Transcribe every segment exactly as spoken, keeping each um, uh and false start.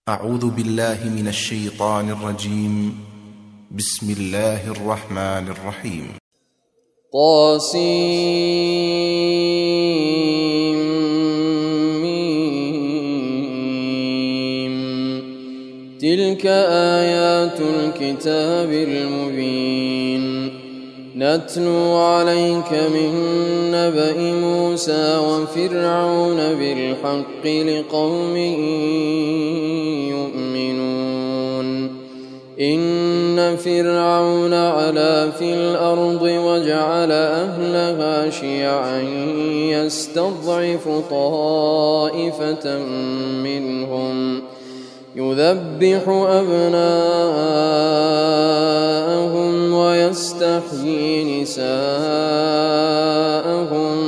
أعوذ بالله من الشيطان الرجيم. بسم الله الرحمن الرحيم. طاسيم تلك آيات الكتاب المبين نتلو عليك من نبأ موسى وفرعون بالحق لقوم يؤمنون. إن فرعون علا في الأرض وجعل أهلها شيعا يستضعف طائفة منهم يذبح أبناءهم ويستحيي نساءهم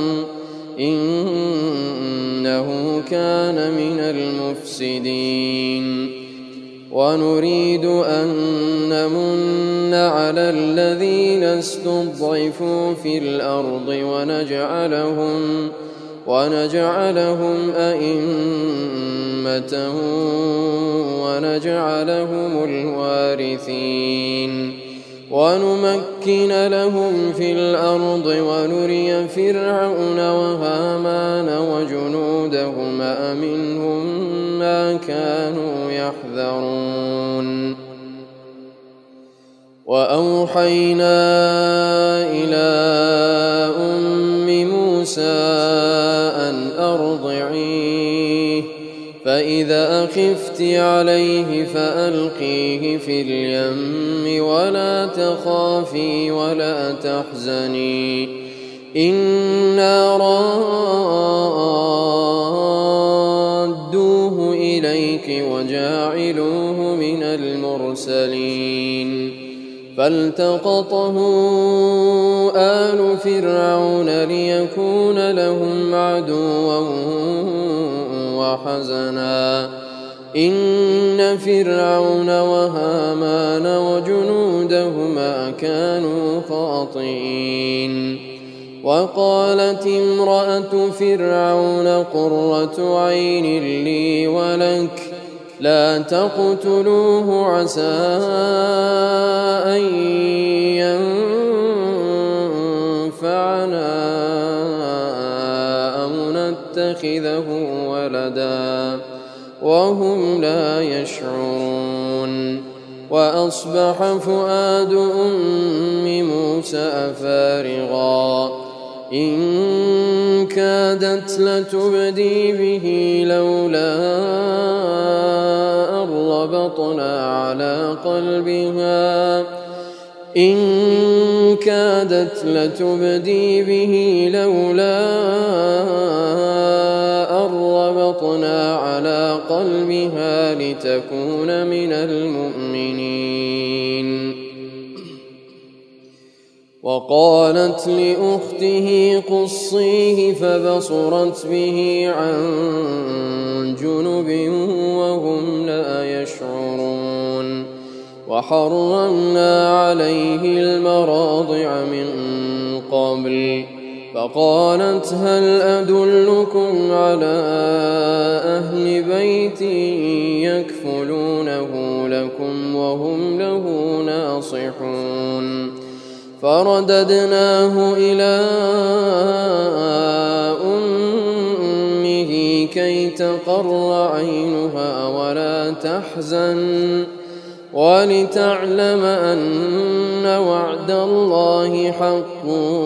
إنه كان من المفسدين. ونريد أن نمن على الذين استضعفوا في الأرض ونجعلهم ونجعلهم أئمة ونجعلهم الوارثين ونمكن لهم في الأرض ونري فرعون وهامان وجنودهما منهم ما كانوا يحذرون. وأوحينا إلى أم موسى أن أرضعيه فإذا خفت عليه فألقيه في اليم ولا تخافي ولا تحزني إنا رادوه إليك وجاعلوه من المرسلين. فالتقطه آل فرعون ليكون لهم عدوا وحزنا إن فرعون وهامان وجنودهما كانوا خاطئين. وقالت امرأة فرعون قرة عين لي ولك لا تقتلوه عسى أن ينفعنا أو نتخذه ولدا وهم لا يشعرون. وأصبح فؤاد أم موسى فارغا إن كادت لتبدي به لولا أن ربطنا على قلبها إن كادت لتبدي به لولا أن ربطنا على قلبها لتكون من المؤمنين. وقالت لأخته قصيه فبصرت به عن جنب وهم لا يشعرون. وحرمنا عليه المراضع من قبل فقالت هل أدلكم على أهل بيت يكفلونه لكم وهم له ناصحون. فرددناه إلى أمه كي تقر عينها ولا تحزن ولتعلم أن وعد الله حق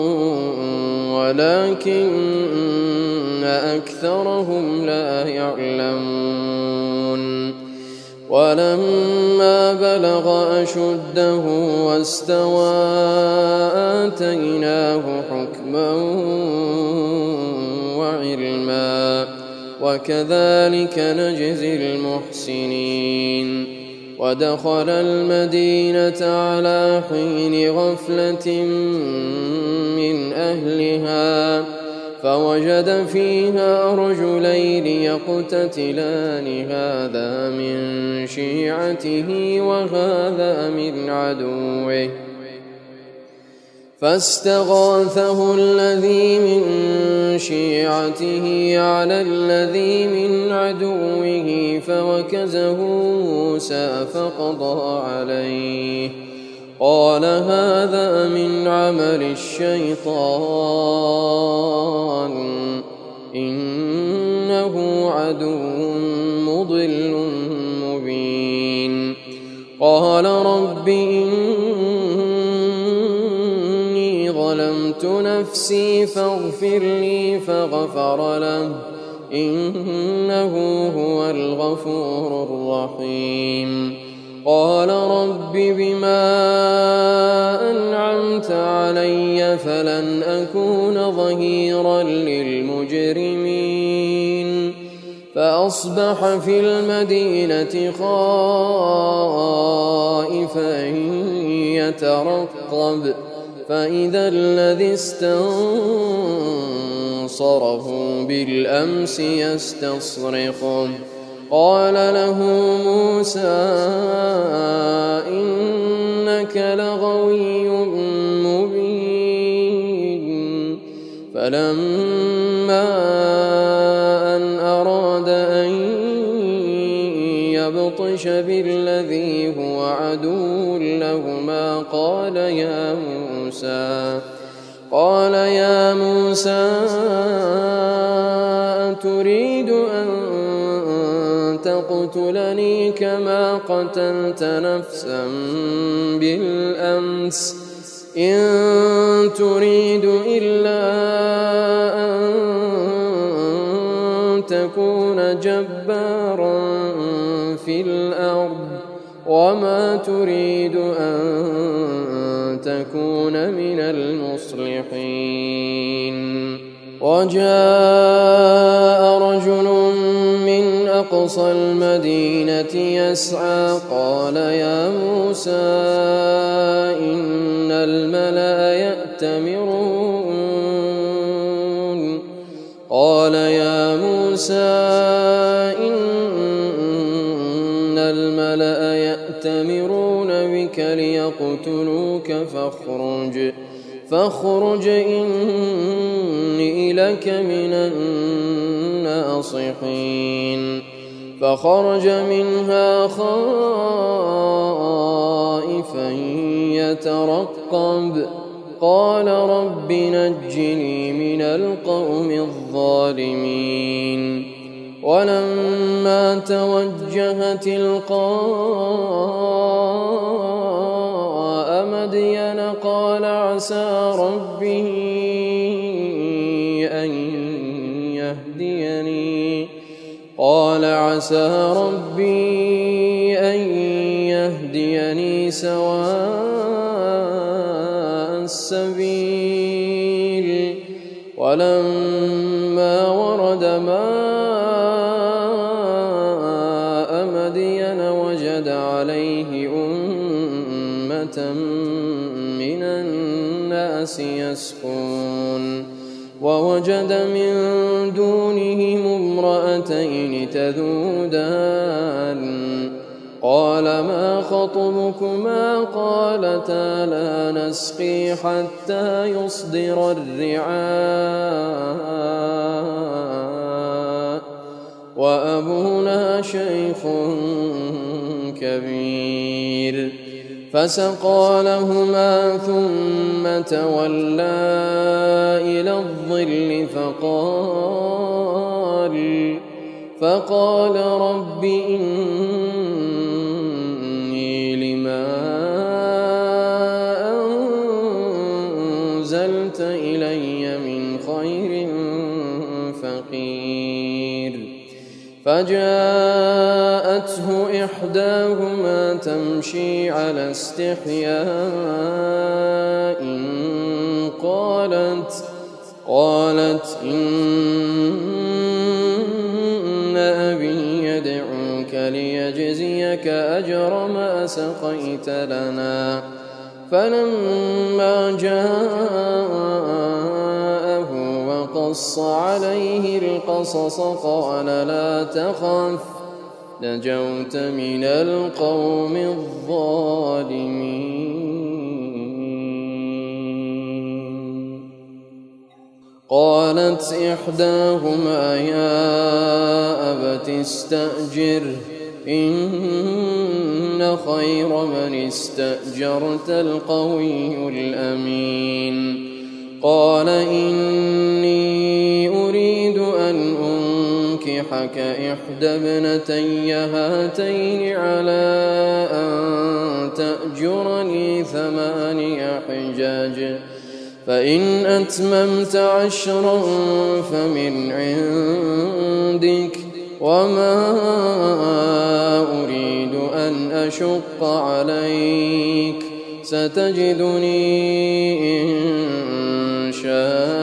ولكن أكثرهم لا يعلمون. ولما بلغ أشده واستوى آتيناه حكما وعلما وكذلك نجزي المحسنين. ودخل المدينة على حين غفلة من أهلها فوجد فيها رجلين يقتتلان هذا من شيعته وهذا من عدوه فاستغاثه الذي من شيعته على الذي من عدوه فوكزه موسى فقضى عليه قال هذا من عمل الشيطان إنه عدو مضل مبين قال رب إني ظلمت نفسي فاغفر لي فغفر له إنه هو الغفور الرحيم قال رب بما أنعمت علي فلن أكون ظهيرا للمجرمين فأصبح في المدينة خائفا يترقب فإذا الذي استنصره بالأمس يستصرخه قال له موسى إنك لغوي مبين فلما أن أراد أن يبطش بالذي هو عدو لهما قال يا موسى قال يا موسى أتريد أن تقتلني كما قتلت نفسا بالأمس إن تريد إلا أن تكون جبارا في الأرض وما تريد أن تكون من المصلحين وجاء رجل من أقصى المدينة يسعى قال يا موسى إن الملأ يأتمرون قال يا موسى إن الملأ يأتمرون بك ليقتلوك فاخرج فاخرج إني لك من الناصحين فخرج منها خائفا يترقب قال رب نجني من القوم الظالمين ولما توجه تلقاء مدين قال عسى ربي أن يهديني قال عسى ربي أن يهديني سواء السبيل ولما ورد ماء مدين وجد عليه أمة من الناس يسقون ووجد من دونهم امرأتين تذودان قال ما خطبكما قالتا لا نسقي حتى يصدر الرعاء وأبونا شيخ كبير فسقى لهما ثم تولى إلى الظل فقال فقال رب إني لما أنزلت إلي من خير فقير فجاءته إحداهما تمشي على استحياء قالت قالت إن أبي يدعوك ليجزيك أجر ما سقيت لنا فلما جاءه وقص عليه القصص قال لا تخف نجوت من القوم الظالمين. قالت إحداهما يا أبت استأجره إن خير من استأجرت القوي الأمين قال إني أريد أن أنكحك إحدى ابنتي هاتين على أن تأجرني ثماني حجاج فإن أتممت عشرا فمن عندك وما أريد أن أشق عليك ستجدني إن شاء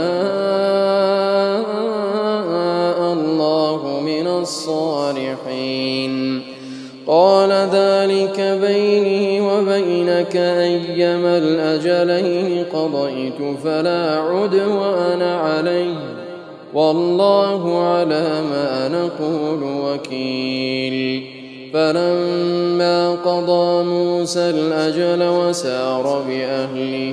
الله من الصالحين قال ذلك بيني وبينك أيما الأجلين قضيت فلا عدوان علي والله على ما نقول وكيل فلما قضى موسى الأجل وسار بأهله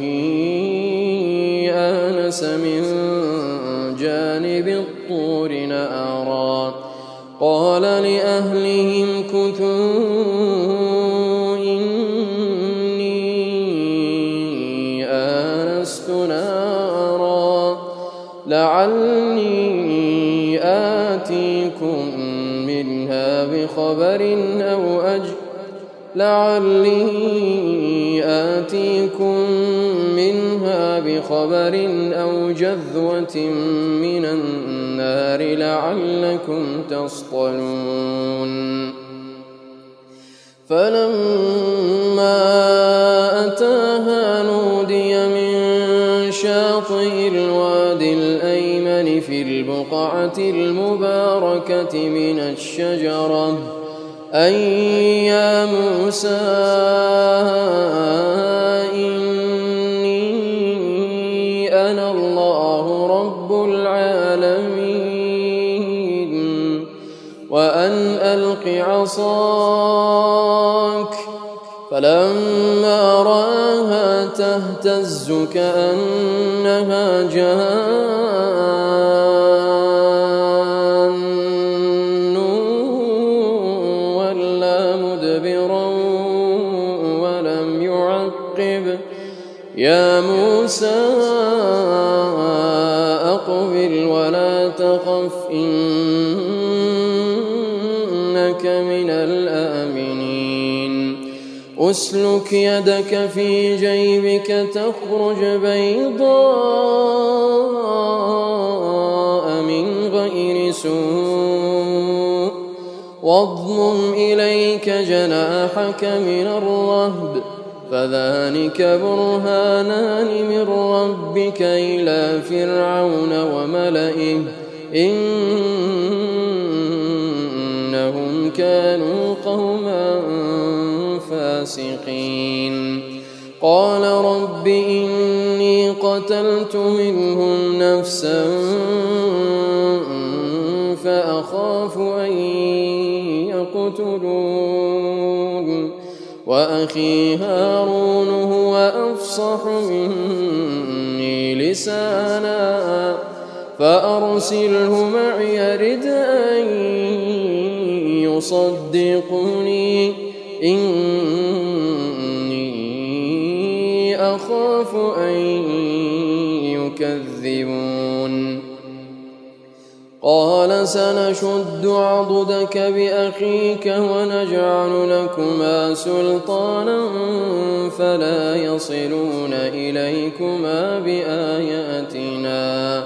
آنس من جانب الطور نارا قال لأهلهم كثوا إني آنست نارا لعلي آتيكم منها بخبر أو أجل لعلي آتيكم منها بخبر أو جذوة من النار لعلكم تصطلون فلما أتاها نودي من شاطئ الوادي الأيمن في البقعة المباركة من الشجرة أن يا موسى إني أنا الله رب العالمين وأن ألق عصاك فلما رآها تهتز كأنها جان ولا مدبرا ولم يعقب يا موسى أقبل ولا تخف إنك من الآمنين أسلك يدك في جيبك تخرج بيضاء من غير سوء واضمم إليك جناحك من الرهب فذلك برهانان من ربك إلى فرعون وملئه إنهم كانوا قوما فاسقين قال رب إني قتلت منهم نفسا فأخاف أن يقتلون وأخي هارون هو أفصح مني لسانا فأرسله معي رد أن يصدقني إني أخاف أن يكذبون قال سنشد عضدك بأخيك ونجعل لكما سلطانا فلا يصلون إليكما بآياتنا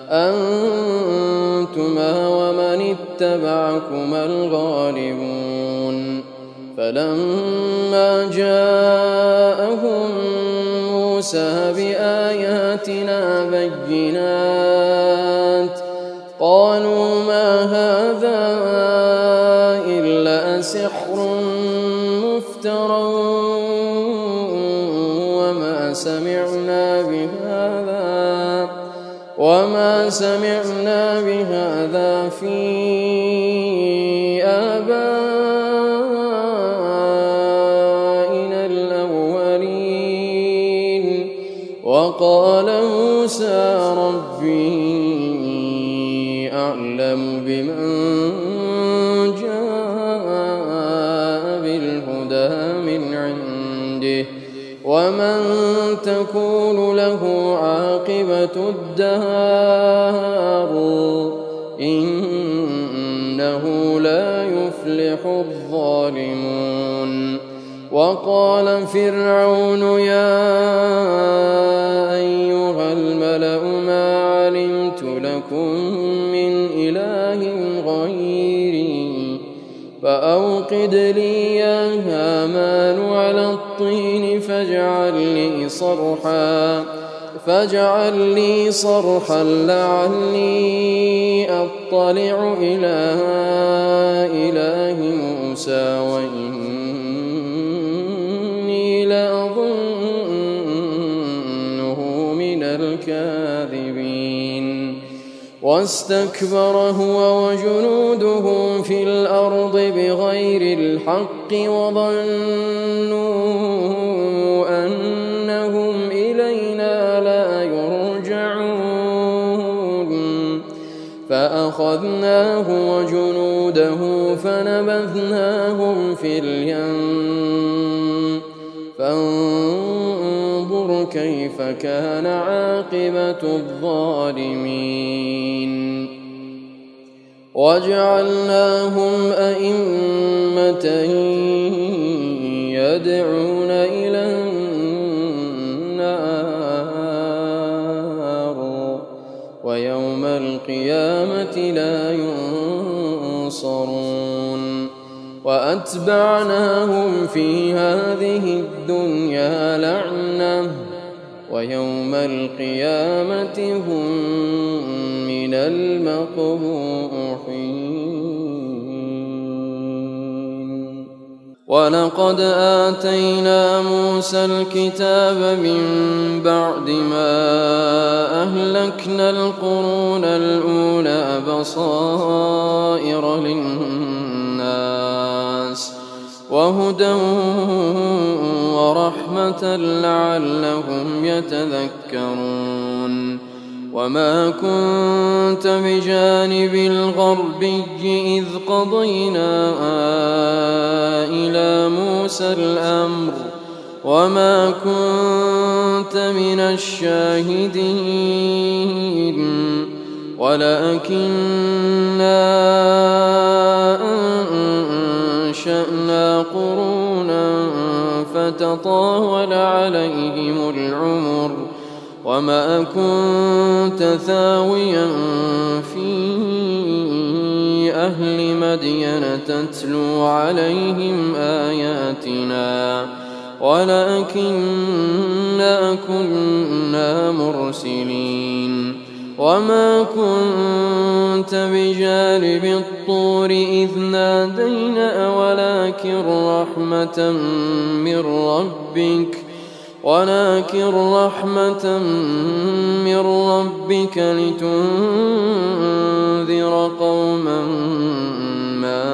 أنتما ومن اتبعكما الغالبون فلما جاءهم موسى بآياتنا بينات قالوا ما هذا إلا سحر مفترى وما سمعنا بهذا وما سمعنا بهذا في آبائنا الأولين وقال موسى ربي عنده ومن تكون له عاقبة الدار إنه لا يفلح الظالمون. وقال فرعون يا أيها الملأ ما علمت لكم من إله غيري فأوقد لي يا هامان على الطين فاجعل لي صرحا فاجعل لي صرحا لعلي أطلع إلى إله موسى وإني لأظنه من الكاذبين. واستكبر هو وجنوده في الأرض بغير الحق وظنوا أنهم إلينا لا يرجعون فأخذناه وجنوده فنبذناهم في اليم فانظر كيف كان عاقبة الظالمين. وجعلناهم أئمة يدعون إلى النار ويوم القيامة لا ينصرون. وأتبعناهم في هذه الدنيا لعنة ويوم القيامة هم من المقبوحين. ولقد آتينا موسى الكتاب من بعد ما أهلكنا القرون الأولى بصائر للناس وهدى ورحمة لعلهم يتذكرون. وما كنت بجانب الغربي إذ قضينا إلى موسى الأمر وما كنت من الشاهدين ولكننا أنشأنا قرونا فتطاول عليهم العمر وما كنت ثاويا في أهل مدين تتلو عليهم آياتنا ولكننا كنا مرسلين. وما كنت بجانب الطور إذ نادينا ولكن رحمة من ربك ولكن رحمة من ربك لتنذر قوما ما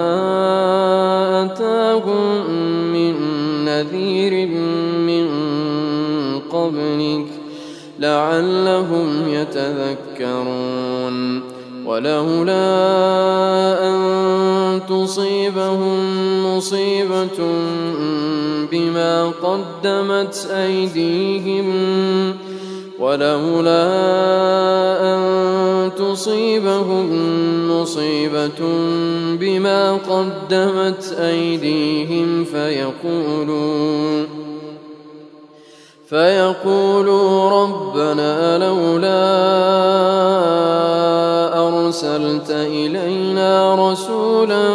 أتاهم من نذير من قبلك لعلهم يتذكرون. ولولا أن تصيبهم مصيبة بما قدمت أيديهم ولولا أن تصيبهم مصيبة بما قدمت أيديهم فيقولوا فيقولوا ربنا لولا أرسلت إلينا رسولا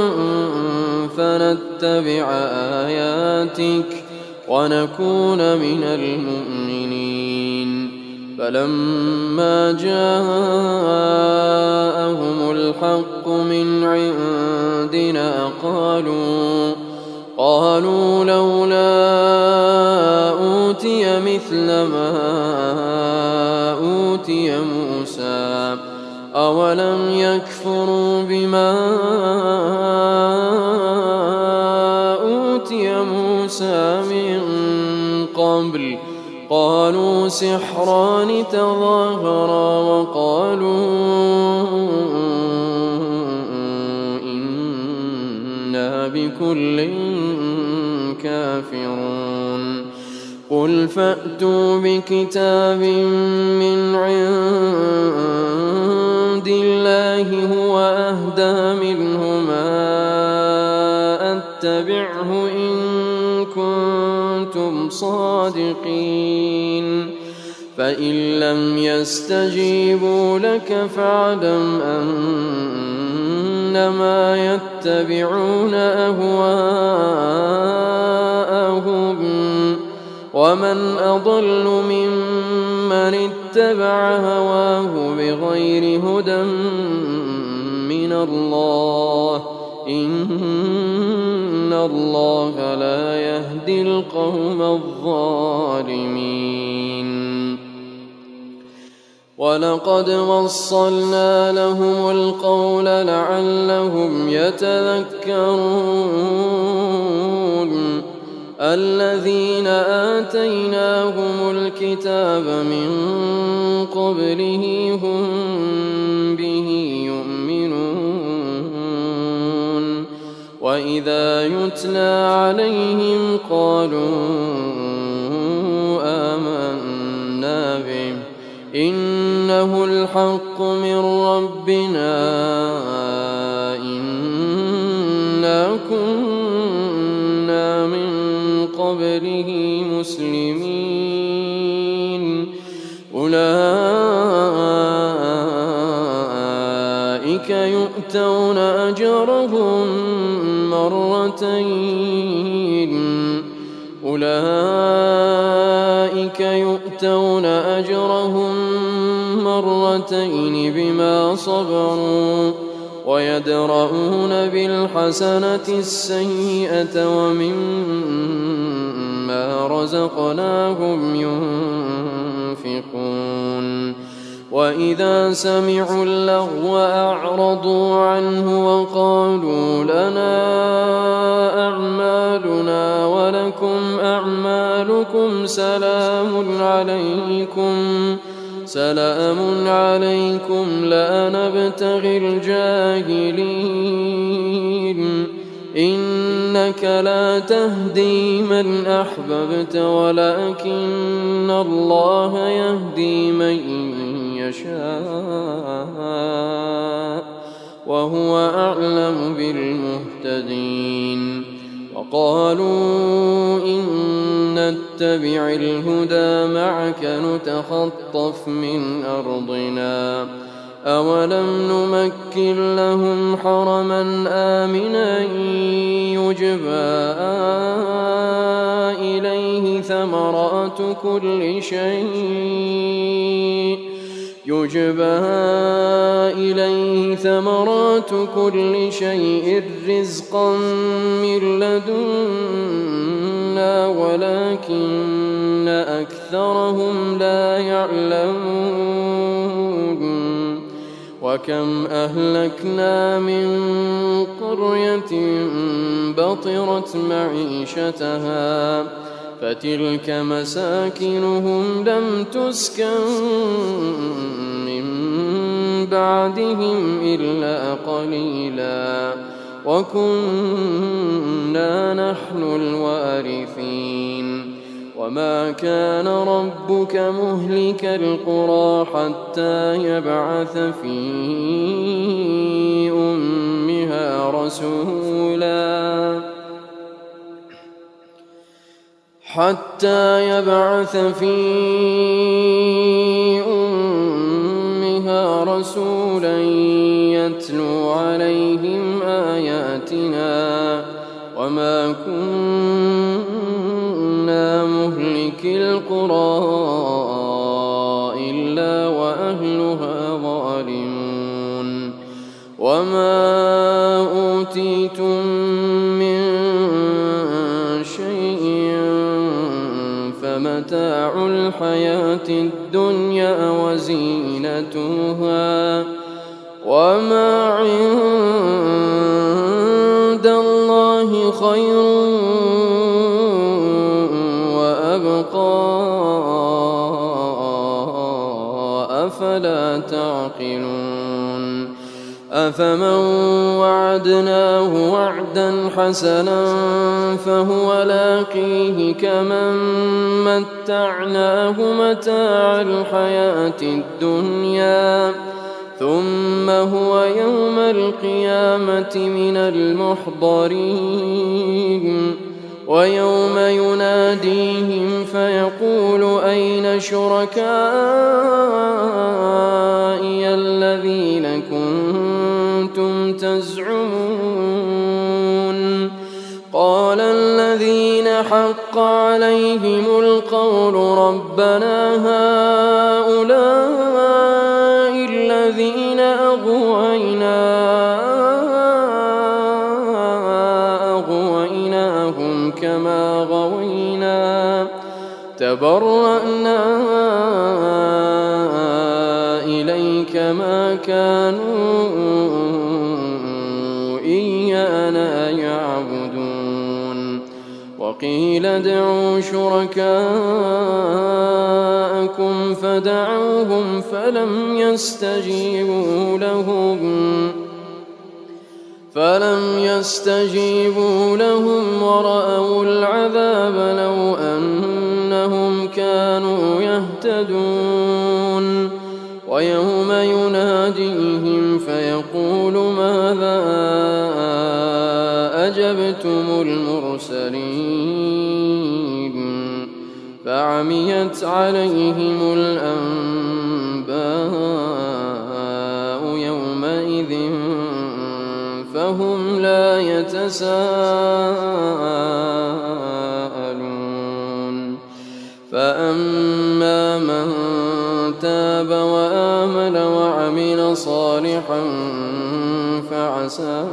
فنتبع آياتك ونكون من المؤمنين. فلما جاءهم الحق من عندنا قالوا قالوا لولا أوتي مثل ما أوتي موسى أولم يكفروا بما أوتي موسى من قبل قالوا سحران تظاهرا وقالوا إنا بكل كافرون قل فأتوا بكتاب من عند الله هو أهدى منهما أتبعه إن كنتم صادقين فإن لم يستجيبوا لك فاعلم أنما يتبعون أهواءهم ومن أضل ممن اتبع هواه بغير هدى من الله إن الله لا يهدي القوم الظالمين ولقد وصلنا لهم القول لعلهم يتذكرون الذين آتيناهم الكتاب من قبله هم به يؤمنون وإذا يتلى عليهم قالوا آمنا به إنه الحق من ربنا إنا كنا من قبله مسلمين أولئك يؤتون أجرهم مرتين أولئك يؤتون أجرهم مرتين بما صبروا ويدرؤون بالحسنة السيئة ومما رزقناهم ينفقون وإذا سمعوا اللغو أعرضوا عنه وقالوا لنا أعمالنا ولكم أعمالكم سلام عليكم سلام عليكم لا نبتغي الجاهلين إنك لا تهدي من أحببت ولكن الله يهدي من يشاء وهو أعلم بالمهتدين وقالوا إن نتبع الهدى معك نتخطف من أرضنا أولم نمكن لهم حرما آمنا يجبى إليه ثمرات كل شيء يجبى إليه ثمرات كل شيء رزقا من لدنا ولكن أكثرهم لا يعلمون وكم أهلكنا من قرية بطرت معيشتها فتلك مساكنهم لم تسكن من بعدهم إلا قليلا وكنا نحن الوارثين وما كان ربك مهلك القرى حتى يبعث في أمها رسولا حتى يبعث في أمها رسولا يتلو عليهم آياتنا وما كنا مهلك القرى إلا وأهلها ظالمون وما أوتيتم من شيء فمتاع الحياة الدنيا وزينتها وما عند الله خير وأبقى أفلا تعقلون أفمن وعدناه وعدا حسنا فهو لاقيه كمن متعناه متاع الحياة الدنيا ثم هو يوم القيامة من المحضرين ويوم يناديهم فيقول أين شركائي الذين كنتم تزعمون قال الذين حق عليهم القول ربنا هؤلاء الذين أغوينا أغويناهم كما غوينا تبرأنا إليك ما كانوا إيانا يعبدون وقيل ادعوا شركاءكم فدعوهم فلم يستجيبوا لهم فلم يستجيبوا لهم ورأوا العذاب لو أنهم كانوا يهتدون ويوم يناديهم فيقول ماذا أجبتم المرسلين فعميت عليهم الأنباء يومئذ فهم لا يتساءلون فأما من تاب وآمن وعمل صالحا فعسى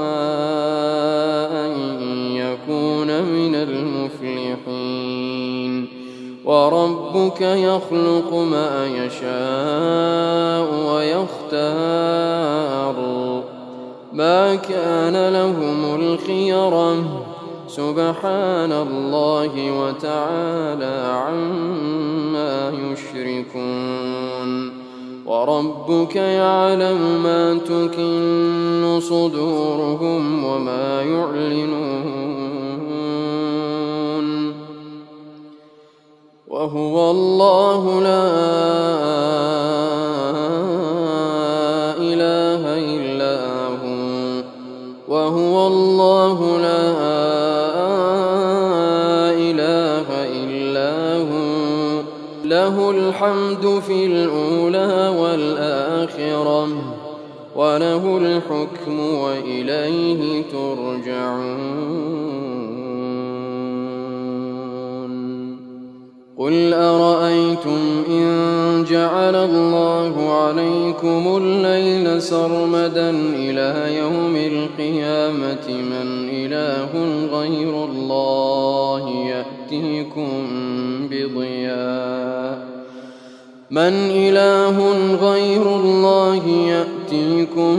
أن يكون من المفلحين وربك يخلق ما يشاء ويختار ما كان لهم الخيرة سبحان الله وتعالى عما يشركون وربك يعلم ما تكن صدورهم وما يعلنون وهو الله لا إله إلا هو وهو الله لا إله إلا هو له الحمد في الأولى والآخرة وله الحكم وإليه ترجعون قل أرأيتم إن جعل الله عليكم الليل سرمدا إلى يوم القيامة من إله غير الله يأتيكم بضياء من إله غير الله يأتيكم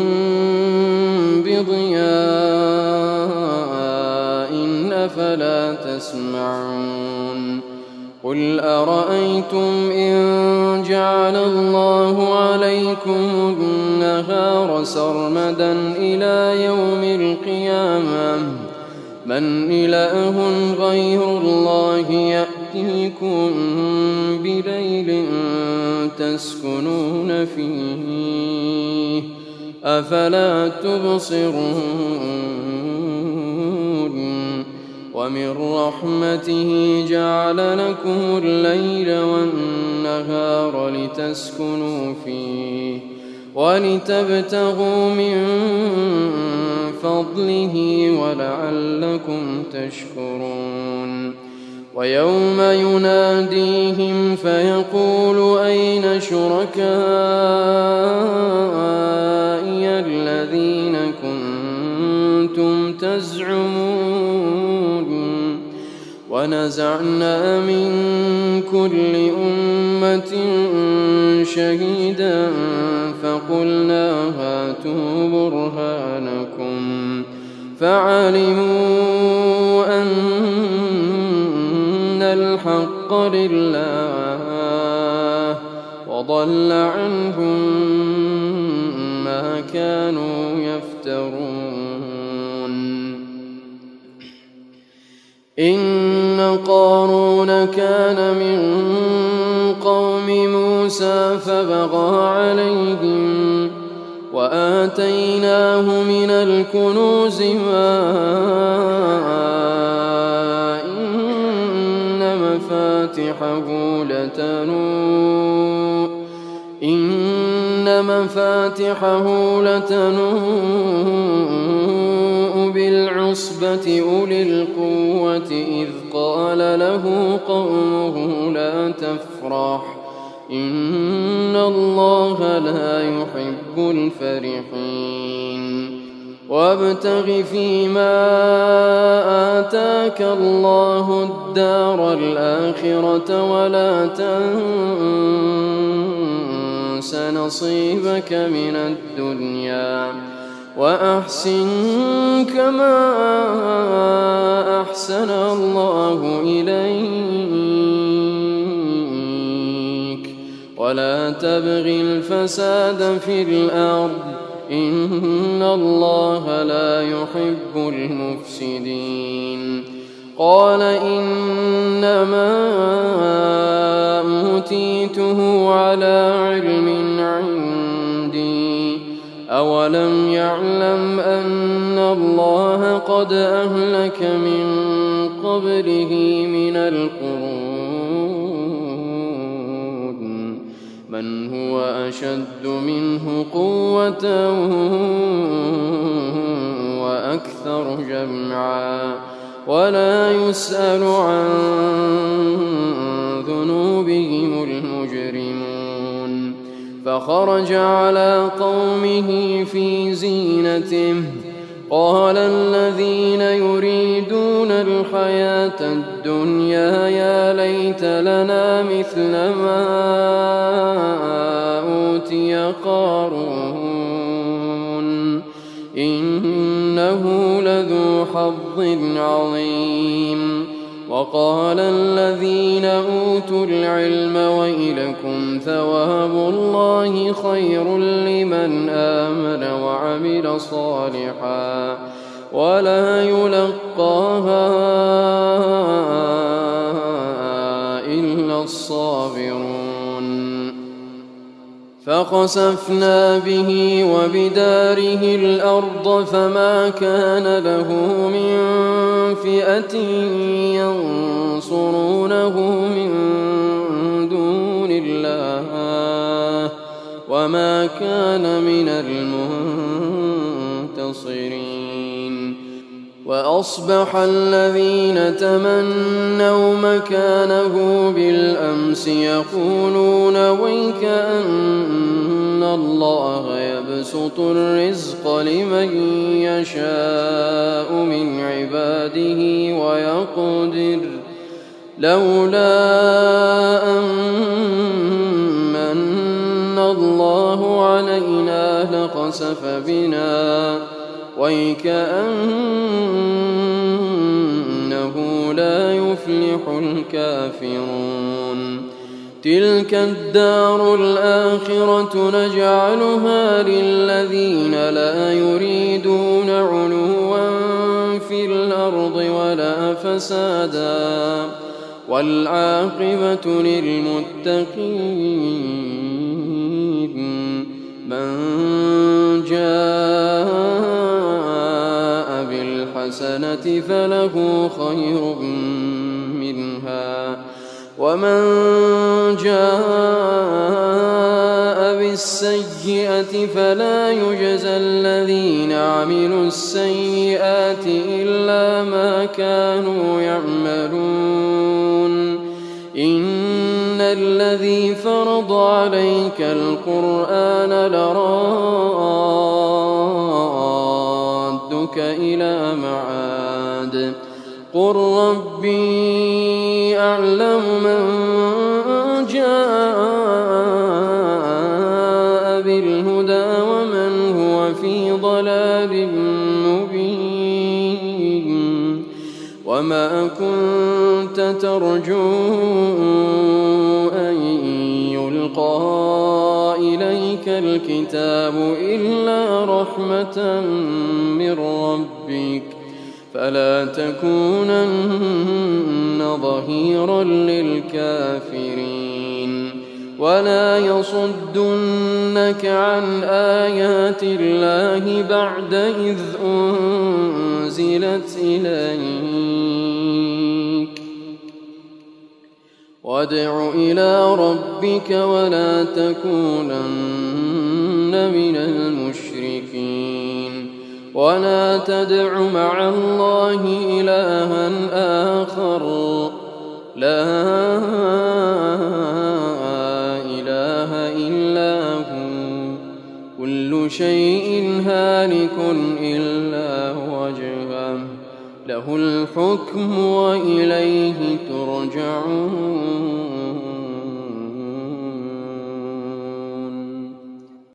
بضياء أفلا تسمعون قل أرأيتم إن جعل الله عليكم النهار سرمدا إلى يوم القيامة من إله غير الله يأتيكم بليل تسكنون فيه أفلا تبصرون ومن رحمته جعل لكم الليل والنهار لتسكنوا فيه ولتبتغوا من فضله ولعلكم تشكرون ويوم يناديهم فيقول أين شركائي الذين كنتم تزعمون ونزعنا من كل أمة شهيدا فقلنا هاتوا برهانكم فعلموا أن الحق لله وضل عنهم ما كانوا يفترون. إن قارون كان من قوم موسى فبغى عليهم وآتيناه من الكنوز ما إن مفاتحه لتنوء إن مفاتحه لتنوء بالعصبة أولي القوة إذ قال له قومه لا تفرح إن الله لا يحب الفرحين. وابتغ فيما آتاك الله الدار الآخرة ولا تنس نصيبك من الدنيا وأحسن كما أحسن الله إليك ولا تبغ الفساد في الأرض إن الله لا يحب المفسدين. قال إنما أوتيته على علم عندي أولم يعلم أن الله قد أهلك من قبله من القرون من هو أشد منه قوة وأكثر جمعا ولا يسأل عن ذنوبهم المجرمون. فخرج على قومه في زينته قال الذين يريدون الحياة الدنيا يا ليت لنا مثل ما أوتي قارون إنه لذو حظ عظيم. وقال الذين أوتوا العلم ويلكم ثواب الله خير لمن آمن وعمل صالحا ولا يلقاها إلا الصابرون. فخسفنا به وبداره الأرض فما كان له من فئة ينصرونه من دون الله وما كان من المنتصرين. وأصبح الذين تمنوا مكانه بالأمس يقولون ويك أن الله يبسط الرزق لمن يشاء من عباده ويقدر لولا أمن الله علينا لخسف بنا ويكأنه لا يفلح الكافرون. تلك الدار الآخرة نجعلها للذين لا يريدون علوا في الأرض ولا فسادا والعاقبة للمتقين. من جاء بالحسنة فله خير منها ومن جاء بالسيئة فلا يجزى الذين عملوا السيئات إلا ما كانوا يعملون. إن الذي فرض عليك القرآن لرادك إلى معاد قل ربي أعلم من جاء بالهدى ومن هو في ضلال مبين. وما كنت ترجو أن يلقى إليك الكتاب إلا رحمة من ربك فلا تكونن ظهيرا للكافرين ولا يصدنك عن آيات الله بعد إذ أنزلت إليك وادع إلى ربك ولا تكونن من المشركين ولا تدع مع الله إلها آخر لا إله إلا هو كل شيء هالك إلا وجهه له الحكم وإليه ترجعون.